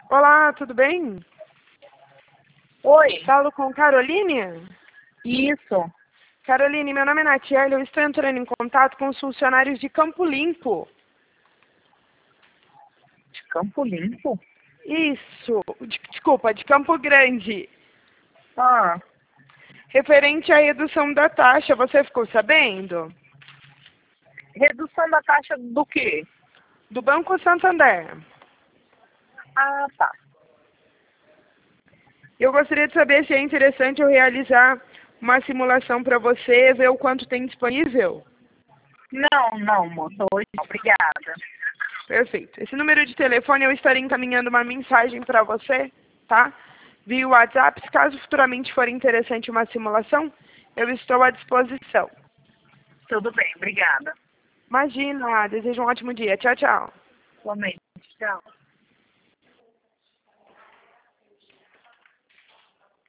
Olá, tudo bem? Oi, Falo com Caroline? isso. Caroline, meu nome é Natiele, eu estou entrando em contato com os funcionários de Campo Limpo. De Campo Limpo? Isso, desculpa, de Campo Grande. Ah, Referente à redução da taxa, você ficou sabendo? redução da taxa do quê? Do Banco Santander. Ah, tá. Eu gostaria de saber se é interessante eu realizar uma simulação para você, ver o quanto tem disponível. Não, moça, hoje não, obrigada. Perfeito. Esse número de telefone eu estarei encaminhando uma mensagem para você, tá? Via WhatsApp. Caso futuramente for interessante uma simulação, eu estou à disposição. Tudo bem, obrigada. Imagina, desejo um ótimo dia. Tchau, tchau. Igualmente, tchau.